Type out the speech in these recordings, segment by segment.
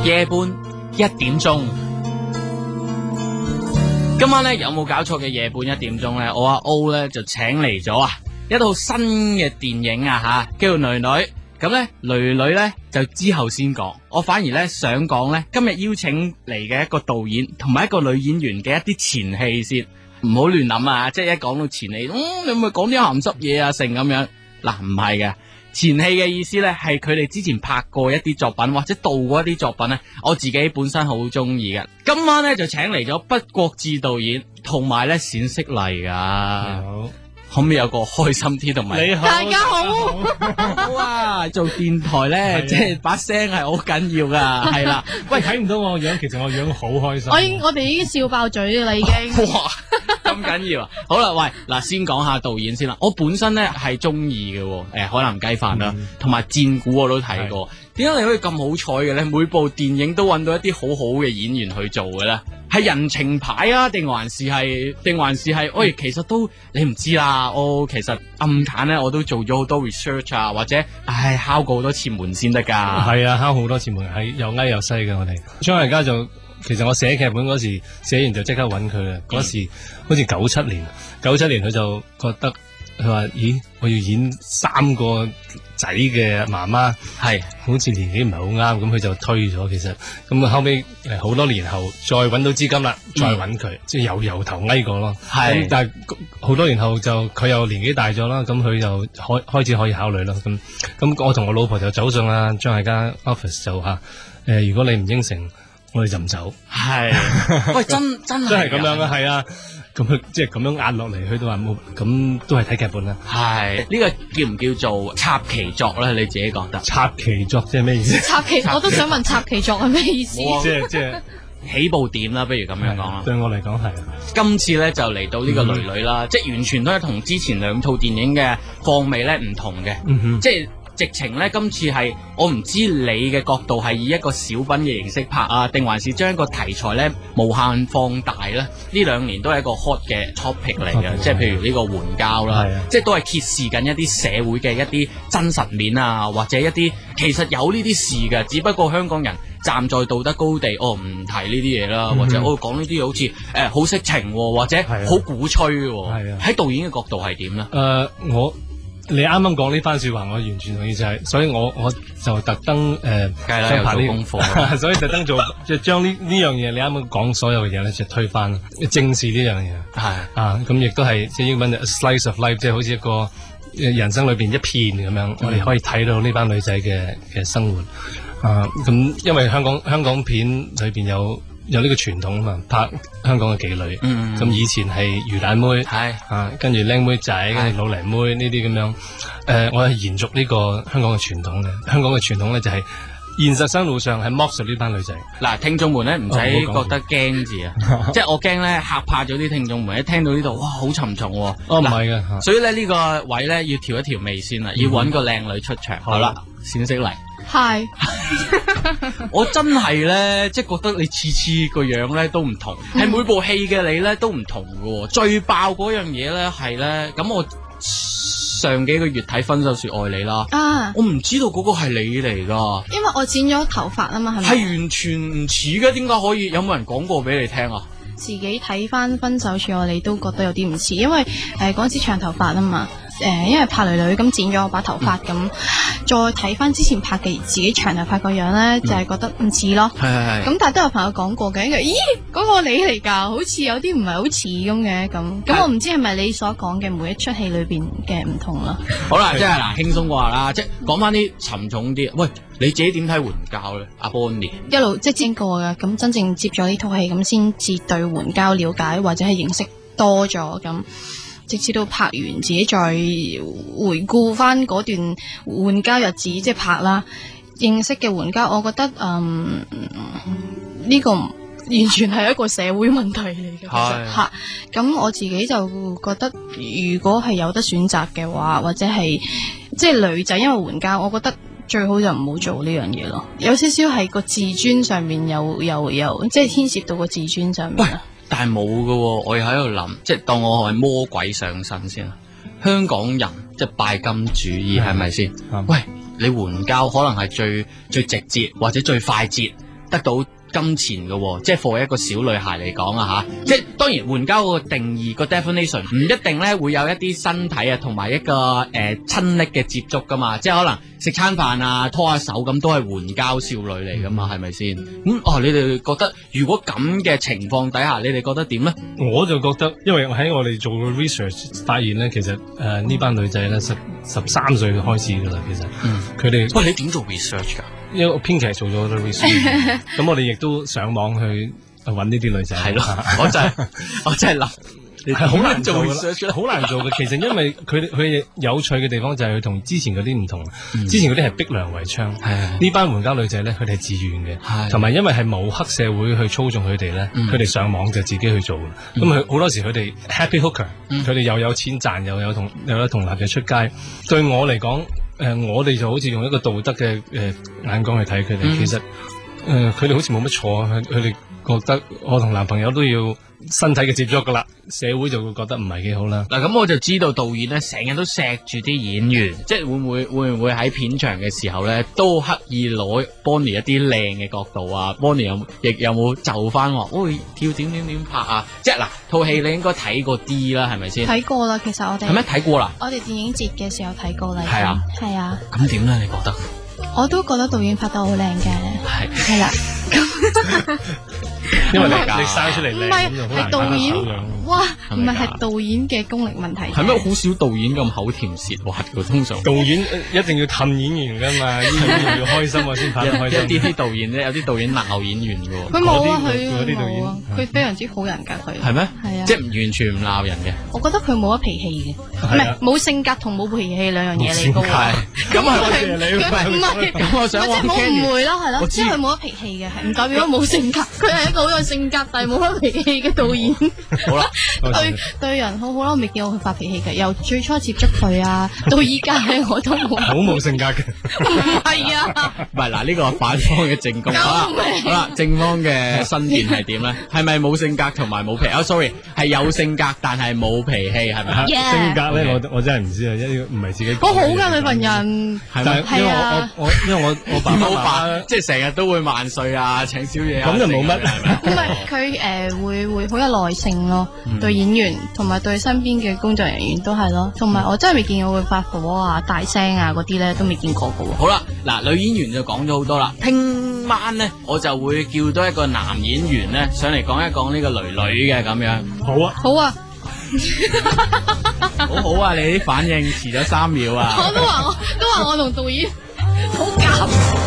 夜半1點鐘。今晚咧有冇搞錯嘅夜半1點鐘咧？我阿 O 咧就請嚟咗一套新嘅電影吓，叫做《女女》。咁咧，女女咧就之後先講。我反而咧想講咧，今日邀請嚟嘅一個導演同埋一個女演員嘅一啲前戲先，唔好亂諗啊！即係一講到前戲，你咪講啲鹹濕嘢啊，成咁樣嗱，唔係嘅。前戲嘅意思咧，係佢哋之前拍過一啲作品或者導過一啲作品咧，我自己本身好中意嘅。今晚咧就請嚟咗畢國智導演同埋咧冼色麗噶。好，可唔可以有個開心啲同埋？ 你好， 大家好。 好啊！做電台咧，即係把聲係好緊要噶，係啦。 喂，睇唔到我樣，其實我樣好開心。 我哋已經笑爆嘴啦，已經。 哇，咁緊要啊！好啦，喂，嗱，先講下導演先啦。我本身咧係中意嘅，海南雞飯啦，同埋戰鼓我都睇過。點解你可以咁好彩嘅咧？每部電影都揾到一啲好好嘅演員去做嘅咧，係人情牌啊，定還是係？喂，其實都你唔知啦。我其實暗揀咧，我都做咗好多 research 啊，或者敲過好多次門先得噶。 係啊，敲好多次門，係又矮又細嘅我哋。張艾嘉就其實我寫劇本嗰時寫完就即刻揾佢啦。嗰時好似97年佢就覺得佢話：咦，我要演3個仔嘅媽媽，係好似年紀唔係好啱，咁佢就推咗。其實咁後尾好多年後再揾到資金啦，再揾佢，即係由頭捱過咯。係，但係好多年後就佢又年紀大咗啦，咁佢就開始可以考慮啦。咁我同我老婆就走上啦張艾嘉 office 就話：如果你唔應承，我哋就唔走。係， 喂，真係咁樣啊，係啊。咁佢即係咁樣壓落嚟，佢都話冇，咁都係睇劇本啦。係呢個叫唔叫做插旗作咧？你自己覺得？ 插旗作即係咩意思？ 插旗我都想問插旗作係咩意思？ 即係起步點啦，不如咁樣講啦。 對我嚟講係。 今次咧就嚟到呢個女女啦，即係完全都係同之前2套電影嘅況味咧唔同嘅，即係。直情咧，今次係我唔知你嘅角度係以一個小品嘅形式拍啊，定還是將一個題材咧無限放大咧？呢2年都係一個 hot 嘅 topic 嚟嘅，即係譬如呢個援交啦，即係都係揭示緊一啲社會嘅一啲真實面啊，或者一啲其實有呢啲事嘅，只不過香港人站在道德高地，唔提呢啲嘢啦，或者講呢啲嘢好似好色情，或者好鼓吹喎。喺導演嘅角度係點咧？ 你啱啱講呢番說話，我完全同意，就係，所以我就特登想拍呢功課， 所以特登做，即係將呢樣嘢，你啱啱講所有嘅嘢咧，就推翻，正視呢樣嘢。係啊，咁亦都係即係英文 slice of life，即係好似一個人生裏邊一片咁樣，我哋可以睇到呢班女仔嘅生活。咁因為香港片裏邊有呢個傳統啊嘛，拍香港嘅妓女，咁以前係魚蛋妹，跟住靚妹仔，跟住老泥妹呢啲咁樣，我係延續呢個香港嘅傳統嘅。香港嘅傳統咧就係現實生活上係剝削呢班女仔。嗱， 聽眾們咧唔使覺得驚字啊，即係我驚咧嚇怕咗啲聽眾們，一聽到呢度哇好沉重喎。 唔係嘅， 所以咧呢個位咧要調一調味先啦，要揾個靚女出場。好啦，冼色麗。 係， 我真係咧，即係覺得你次個樣咧都唔同，係每部戲嘅你咧都唔同嘅。最爆嗰樣嘢咧係咧，咁我上幾個月睇《分手說愛你》啦，我唔知道嗰個係你嚟噶， 因為我剪咗頭髮啊嘛，係咪？ 係完全唔似嘅，點解可以？有冇人講過俾你聽啊？ 自己睇翻《分手說愛你》都覺得有啲唔似，因為嗰時長頭髮啊嘛。因為拍女女咁剪咗我把頭髮咁，再睇翻之前拍嘅自己長頭髮個樣咧，就係覺得唔似咯。係。咁但係都有朋友講過嘅，咦嗰個你嚟㗎？好似有啲唔係好似咁嘅咁。我唔知係咪你所講嘅每一出戲裏邊嘅唔同啦。 好啦，即係嗱輕鬆話啦，即係講翻啲沉重啲。喂，你自己點睇援交咧？阿 Bonnie 一路即係經過嘅，咁真正接咗呢套戲咁，先至對援交了解或者係認識多咗咁。直至到拍完自己再回顧翻嗰段援交日子，即係拍啦認識嘅援交，我覺得呢個完全係一個社會問題嚟嘅。嚇咁我自己就覺得，如果係有得選擇嘅話，或者係即係女仔因為援交，我覺得最好就唔好做呢樣嘢咯。有少少係個自尊上面有即係牽涉到個自尊上面。 但係冇㗎，我又喺度諗，即係當我係魔鬼上身先啦。香港人即係拜金主義係咪先？喂，你援交可能係最直接或者最快捷， 得到金錢嘅喎，即係 for 一個小女孩嚟講啊嚇，即係當然援交個定義個 definition 唔一定咧會有一啲身體啊同埋一個親昵嘅接觸噶嘛，即係可能食餐飯啊拖下手咁都係援交少女嚟噶嘛，係咪先？你哋覺得如果咁嘅情況底下，你哋覺得點咧？ 我就覺得，因為喺我哋做嘅 research 發現咧，其實呢班女仔咧13歲開始噶啦，其實佢哋喂，你點做 research 㗎？ 因為我編劇做咗好多 research， 咁我哋亦都上網去揾呢啲女仔。 係咯，我真係諗。 係好難做嘅， 好難做嘅。其實因為佢有趣嘅地方就係佢同之前嗰啲唔同，之前嗰啲係逼良為娼，呢班援交女仔咧佢哋係自願嘅，同埋因為係冇黑社會去操縱佢哋咧，佢哋上網就自己去做。咁佢好多時佢哋 happy hooker，佢哋又有錢賺，又有同男嘅出街。對我嚟講，我哋就好似用一個道德嘅眼光去睇佢哋，其實佢哋好似冇乜錯，佢哋覺得我同男朋友都要身體嘅接觸噶啦，社會就會覺得唔係幾好啦。 嗱，咁我就知道導演咧成日都錫住啲演員，即係會唔會喺片場嘅時候咧都刻意攞 Bonnie 一啲靚嘅角度啊 ？Bonnie 有冇就翻話，跳點拍啊？即係嗱，套戲你應該睇過啲啦，係咪先？ 睇過啦，其實我哋係咩睇過啦？ 我哋電影節嘅時候睇過啦。 係啊， 係啊。 咁點咧？你覺得？ 我都覺得導演拍得好靚嘅。係啦。 因為你生出嚟靚， 唔係係導演，哇，唔係導演嘅功力問題。 係咩？好少導演咁口甜舌滑嘅，通常。 導演一定要氹演員噶嘛，演員要開心我先拍得開心。 啲導演咧，有啲導演鬧演員嘅。 佢冇啊，佢冇啊，佢非常之好人噶佢。 係咩？ 係啊， 即係完全唔鬧人嘅。 我覺得佢冇乜脾氣嘅，唔係冇性格同冇脾氣兩樣嘢嚟嘅。 係咁啊， 唔係咁我想即係冇誤會啦，係咯，即係佢冇乜脾氣嘅，係唔代表冇性格。佢係一個好有性格但係冇乜脾氣嘅導演。 好啦， 對人好好啦，我未見過佢發脾氣嘅。由最初接觸佢啊，到依家咧我都冇。 好冇性格嘅。 唔係啊。 唔係嗱，呢個反方嘅正宮。好啦，正方嘅申辯係點咧？係咪冇性格同埋冇脾氣？sorry， 係有性格但係冇脾氣，係咪？ 性格咧，我真係唔知啊，因為唔係自己。 好好㗎，你份人。 係咪？因為我爸爸即係成日都會萬歲啊，請宵夜啊。 咁就冇乜。 唔係佢會好有耐性咯，對演員同埋對身邊嘅工作人員都係咯，同埋我真係未見過佢發火啊、大聲啊嗰啲咧都未見過嘅喎。 好啦，嗱，女演員就講咗好多啦，聽晚咧我就會叫多一個男演員咧上嚟講一講呢個女女嘅咁樣。 好啊， 好啊， 好好啊！你啲反應遲咗3秒啊！ 我都話我同導演好夾。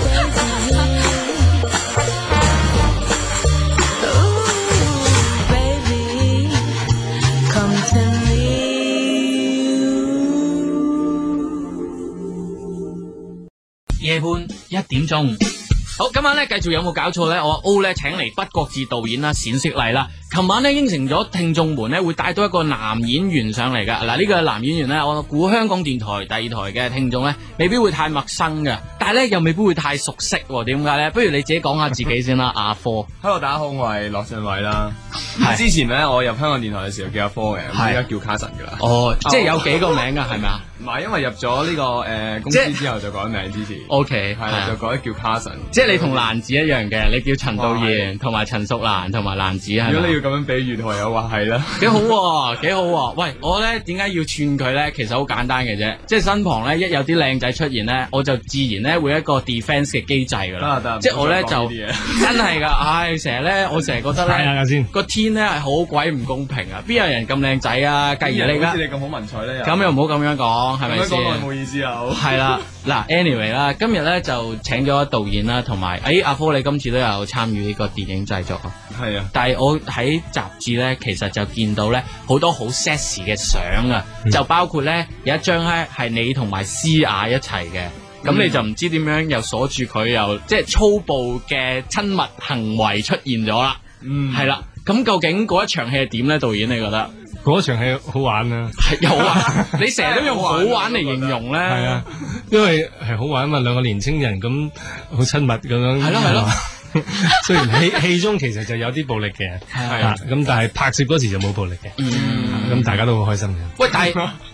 夜半1點鐘，好，今晚咧繼續有冇搞錯咧？我 O 咧請嚟不國志導演啦，冼色麗啦。琴晚咧應承咗聽眾們咧會帶到一個男演員上嚟噶。嗱，呢個男演員咧，我估香港電台第2台嘅聽眾咧未必會太陌生嘅，但係咧又未必會太熟悉。點解咧？不如你自己講下自己先啦，阿科。 Hello， 大家好，我係樂俊偉啦。之前咧我入香港電台嘅時候叫阿科嘅，而家叫 Carson 噶啦。 哦，即係有幾個名噶，係咪啊？ 唔係，因為入咗呢個公司之後就改名之前。 OK， 係啦，就改叫 Carson。 即係你同蘭子一樣嘅，你叫陳道賢同埋陳淑蘭同埋蘭子係咪？ 如果你要咁樣比喻，同有話係啦。 幾好喎，幾好喎！喂，我咧點解要串佢咧？其實好簡單嘅啫，即係身旁咧一有啲靚仔出現咧，我就自然咧會一個 defense 嘅機制噶啦。 得， 即係我咧就真係噶，唉，成日咧我成日覺得咧個天咧係好鬼唔公平啊！邊有人咁靚仔啊？繼而你好似你咁好文采咧， 咁又唔好咁樣講，係咪先？ 冇意思啊！ 係啦，嗱 ，anyway 啦，今日咧就請咗導演啦，同埋阿科你今次都有參與呢個電影製作啊。 係啊， 但係我喺雜誌咧，其實就見到咧好多好 sexy 嘅相啊，就包括咧有一張咧係你同埋詩雅一齊嘅，咁你就唔知點樣又鎖住佢，又即係粗暴嘅親密行為出現咗啦。係啦，咁究竟嗰一場戲係點咧？導演你覺得？ 嗰場戲好玩啊， 係有玩，你成日都用好玩嚟形容咧。 係啊，因為係好玩啊嘛，兩個年青人咁好親密咁樣。係咯。雖然戲中其實就有啲暴力嘅，係啊，咁但係拍攝嗰時就冇暴力嘅，咁大家都好開心嘅。 喂，但係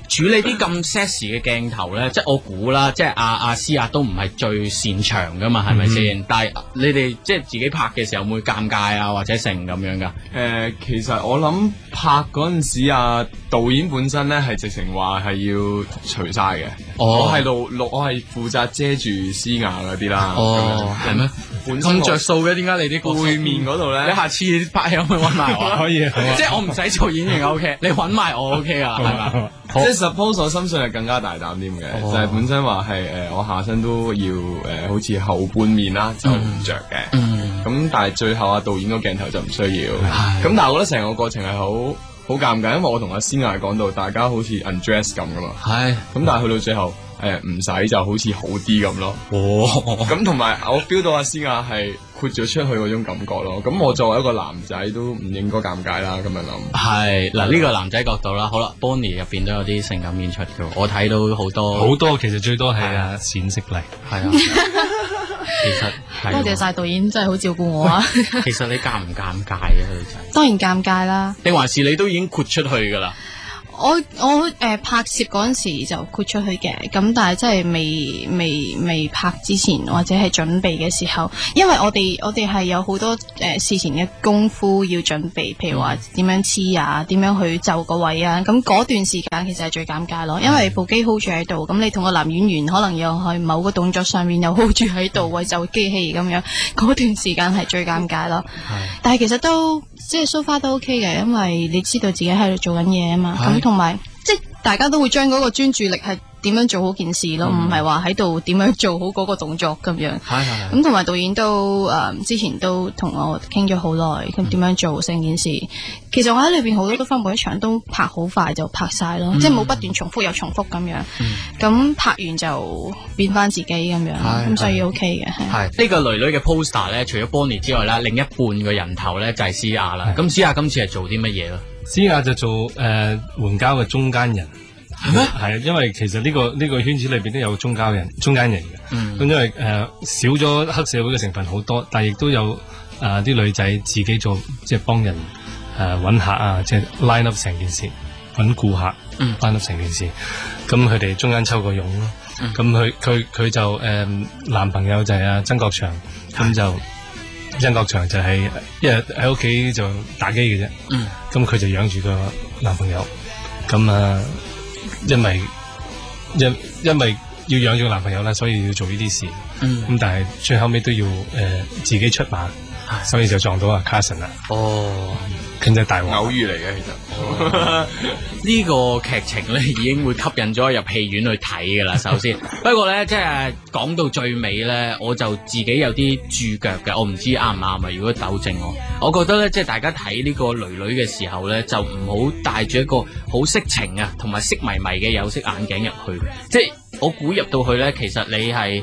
處理啲咁 sexy 嘅鏡頭咧，即係我估啦，即係阿思亞都唔係最擅長噶嘛，係咪先？但係你哋即係自己拍嘅時候會尷尬啊，或者成咁樣噶？ 其實我諗拍嗰陣時啊，導演本身咧係直情話係要除晒嘅。我係錄，我係負責遮住思亞嗰啲啦。 係咩？咁着數嘅？點解你啲背面嗰度咧？ 你下次拍戲可以揾埋我？ 可以， 即係我唔使做演員 OK， 你揾埋我 OK 啊，係嘛？ 即係 suppose 我深信係更加大膽啲嘅，就係本身話係我下身都要好似後半面啦就唔着嘅。咁但係最後導演個鏡頭就唔需要。咁但係我覺得成個過程係好尷尬，因為我同阿思亞講到大家好似 undress 咁噶嘛。係。咁但係去到最後唔使就好似好啲咁咯。咁同埋我 feel 到阿思亞係豁咗出去嗰種感覺咯。咁我作為一個男仔都唔應該尷尬啦。咁樣諗。係嗱呢個男仔角度啦。好啦 ，Bonnie 入邊都有啲性感演出嘅，我睇到好多， 其實最多係阿冼色麗。係啊。 其實多謝晒導演，真係好照顧我啊！ 其實你尷唔尷尬啊？女仔當然尷尬啦。 定還是你都已經豁出去㗎啦？ 我拍攝嗰陣時就豁出去嘅，咁但係真係未拍之前或者係準備嘅時候，因為我哋係有好多事前嘅功夫要準備，譬如話點樣黐啊，點樣去就個位啊，咁嗰段時間其實係最尷尬咯，因為部機 hold 住喺度，咁你同個男演員可能又喺某個動作上面又 hold 住喺度，為就機器咁樣，嗰段時間係最尷尬咯。但係其實都即係 so far 都 OK 嘅，因為你知道自己喺度做緊嘢啊嘛，咁同埋即係大家都會將嗰個專注力係點樣做好件事咯，唔係話喺度點樣做好嗰個動作咁樣。咁同埋導演都之前都同我傾咗好耐，咁點樣做成件事。其實我喺裏邊好多都分每一場都拍好快就拍晒咯，即係冇不斷重複又重複咁樣。咁拍完就變翻自己咁樣，咁所以 OK 嘅。 係呢個女女嘅 poster 咧，除咗 Bonnie 之外啦，另一半嘅人頭咧就係思亞啦。咁思亞今次係做啲乜嘢咧？ 思亞就做援交嘅中間人。係咩？係啊，因為其實呢個圈子裏邊都有中間人嘅。咁因為少咗黑社會嘅成分好多，但係亦都有啲女仔自己做，即係幫人揾客啊，即係 line up 成件事，揾顧客 line up 成件事。咁佢哋中間抽個傭咯。咁佢就男朋友就係阿曾國祥，咁就曾國祥就係一日喺屋企就打機嘅啫。咁佢就養住個男朋友。咁因為要養住個男朋友啦，所以要做呢啲事。咁但係最後尾都要自己出馬，所以就撞到阿 Carson 啦。咁就大鑊。 偶遇嚟嘅其實。 呢個劇情咧已經會吸引咗我入戲院去睇噶啦。首先，不過咧即係講到最尾咧，我就自己有啲注腳嘅，我唔知啱唔啱啊。如果糾正我覺得咧即係大家睇呢個女女嘅時候咧，就唔好帶住一個好色情啊同埋色迷迷嘅有色眼鏡入去。即係我估入到去咧，其實你係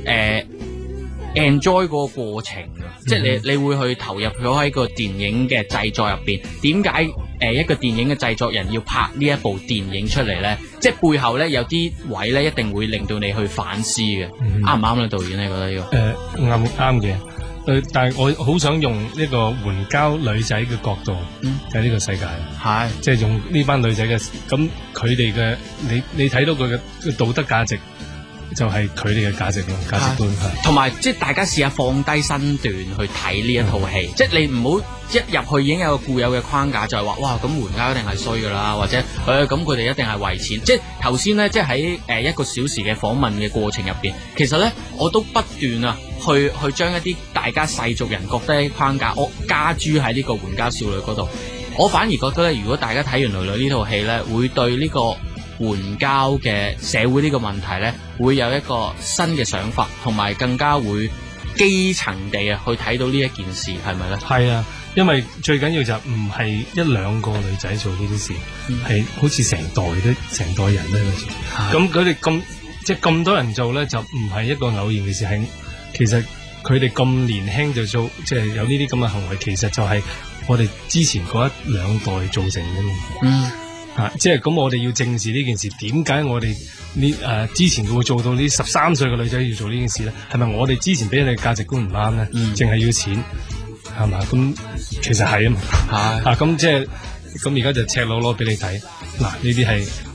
enjoy 個過程啊，即係你會去投入咗喺個電影嘅製作入邊。點解一個電影嘅製作人要拍呢一部電影出嚟咧？即係背後咧有啲位咧一定會令到你去反思嘅。啱唔啱咧？導演你覺得呢個？ 啱嘅。但係我好想用呢個援交女仔嘅角度睇呢個世界。係，即係用呢班女仔嘅，咁佢哋嘅你睇到佢嘅道德價值。就係佢哋嘅價值咯，價值觀係。同埋即係大家試下放低身段去睇呢一套戲，即係你唔好一入去已經有個固有嘅框架，就係話哇咁援交一定係衰噶啦，或者咁佢哋一定係為錢。即係頭先咧，即係喺一個小時嘅訪問嘅過程入邊，其實咧我都不斷啊去將一啲大家世俗人覺得嘅框架，我加諸喺呢個援交少女嗰度。我反而覺得咧，如果大家睇完女女呢套戲咧，會對呢個援交嘅社會呢個問題呢，會有一個新嘅想法，同埋更加會基層地去睇到呢一件事，係咪呢？係啊，因為最緊要就唔係一兩個女仔做呢啲事，係好似成代人咧。咁佢哋咁多人做呢，就唔係一個偶然嘅事，係其實佢哋咁年輕就做，即係有呢啲咁嘅行為，其實就係我哋之前嗰一兩代造成嘅。即係咁，我哋要正視呢件事。點解我哋之前會做到呢13歲嘅女仔要做呢件事咧？係咪我哋之前俾你嘅價值觀唔啱咧？淨係要錢係嘛？咁其實係啊嘛。咁即係咁而家就赤裸裸俾你睇。嗱，呢啲係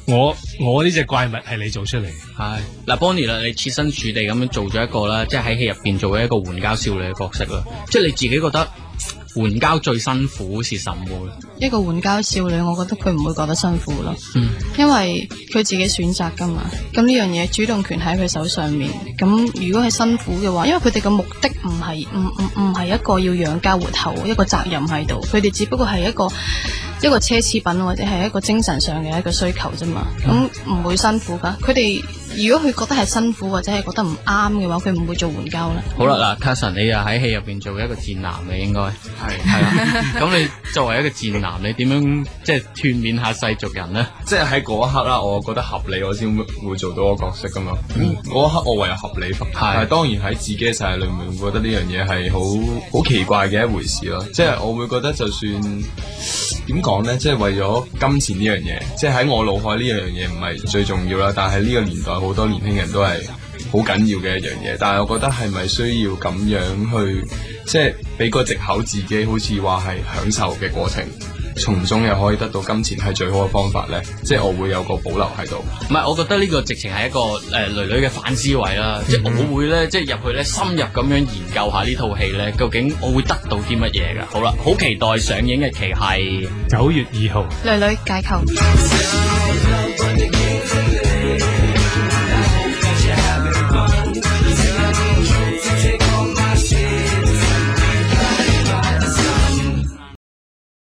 我呢隻怪物係你做出嚟。 係嗱 Bonnie 啦，你設身處地咁樣做咗一個啦，即係喺戲入邊做咗一個援交少女嘅角色啦，即係你自己覺得援交最辛苦是什麼咧？ 一個援交少女，我覺得佢唔會覺得辛苦咯，因為佢自己選擇噶嘛。咁呢樣嘢主動權喺佢手上面。咁如果係辛苦嘅話，因為佢哋嘅目的唔係一個要養家活口，一個責任喺度，佢哋只不過係一個奢侈品或者係一個精神上嘅一個需求啫嘛。咁唔會辛苦噶。佢哋如果佢覺得係辛苦或者係覺得唔啱嘅話，佢唔會做援交啦。 好啦，嗱，Carson，你又喺戲入邊做一個賤男嘅應該係啦。咁你作為一個賤男，你點樣即係鍛鍊下世俗人咧？ 即係喺嗰一刻啦，我覺得合理，我先會做到個角色噶嘛。嗰一刻我唯有合理化，但係當然喺自己嘅世界裏面，會覺得呢樣嘢係好奇怪嘅一回事咯。即係我會覺得，就算點講咧，即係為咗金錢呢樣嘢，即係喺我腦海呢樣嘢唔係最重要啦。但係呢個年代好多年輕人都係好緊要嘅一樣嘢。但係我覺得係咪需要咁樣去，即係俾個藉口自己，好似話係享受嘅過程，從中又可以得到金錢係最好嘅方法咧？即係我會有個保留喺度。 唔係，我覺得呢個直情係一個女女嘅反思維啦。即係我會咧，即係入去咧，深入咁樣研究下呢套戲咧，究竟我會得到啲乜嘢㗎？好啦，好期待上映嘅期係 9月2號。 女女解構。